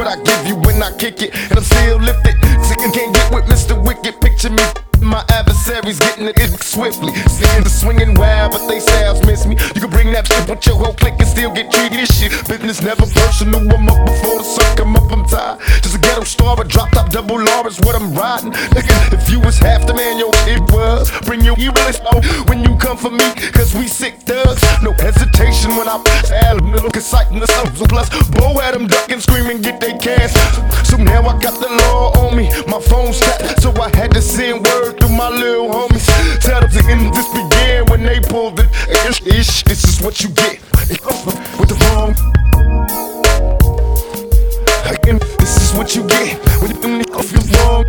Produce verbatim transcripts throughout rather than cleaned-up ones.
what I give you when I kick it, and I'm still lifted. Sickin' can't get with Mister Wicked. Picture me, my adversaries getting it swiftly. Seeing the swinging wild, but they styles miss me. You can bring that shit with your whole clique and still get treated as shit. Business never personal, I'm up before the sun come up, I'm tired. Just a ghetto star, but drop top double R is what I'm riding. Nigga, if you was half the man your it was, bring your realist out when you come for me, cause we sick thugs. No hesitation when I add a little exciting the sun. Plus, Bo had them ducking, screaming, get they cash. So now I got the law on me, my phone's tapped, so I had to send word through my little homies. Tell them to end this began when they pulled it. Ish, ish, this is what you get with the wrong. Again, this is what you get when you do it off your wrong.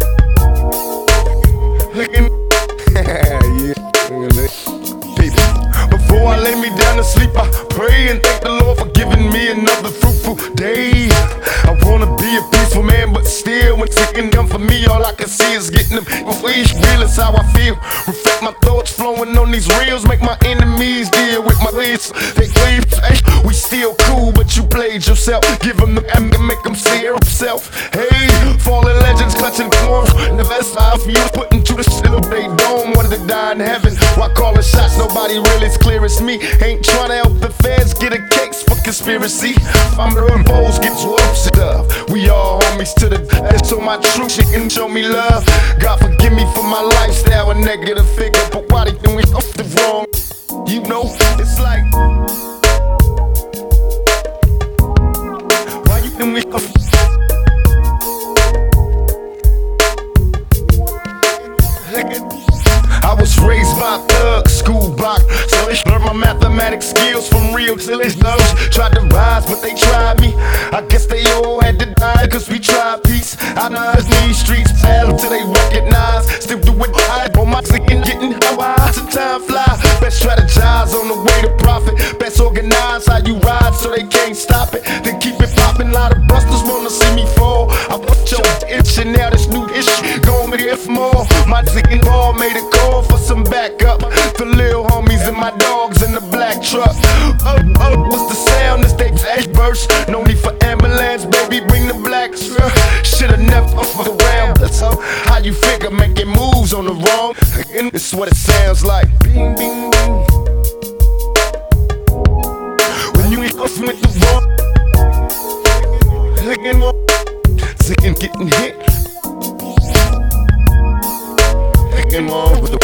Again, yeah. Before I lay me down to sleep, I pray and thank the Lord for giving me another fruitful day. I wanna be a peaceful man, but still, when taking them for me, all I can see is getting them. Real is how I feel. Reflect my thoughts flowing on these reels. Make my enemies deal with my lips. They leave, hey, we still cool, but you played yourself. Give them the M and make them see himself. Hey, fallen legends clutching corn. The best I feel putting to the still they don't want to die in heaven. Why calling shots? Nobody really as clear as me. Ain't trying to help the feds get a case for conspiracy. I'm the foes get you up stuff. We all homies to the death, so my true shit can show me love. God forgive me for my lifestyle, a negative figure, but why they think we off the wrong? You know, it's like, why you think we off? I was raised by a thug, school block, so they learned my mathematics skills from real till it's those. Tried to rise, but they tried me. I guess they all had to die, cause we tried peace. I know these streets fell till they recognize. Still do it high on my singing, getting high to time fly. Best strategize on the way to profit. Best organize how you ride so they can't stop it. Then keep it popping, lot of busters wanna see me fall. I put your itch and now this new issue gon' make it more. My singing ball made a call for some backup. The little homies and my dogs in the black truck. Oh, oh, what's the sound? This they dash burst. No need for ambulance, baby, bring the black truck. Shoulda never fucked around. That's how, how you figure making moves on the wrong. And this is what it sounds like. Bing, bing, bing. When you ain't off with the wrong, looking wrong, sick and getting hit. Looking wrong with the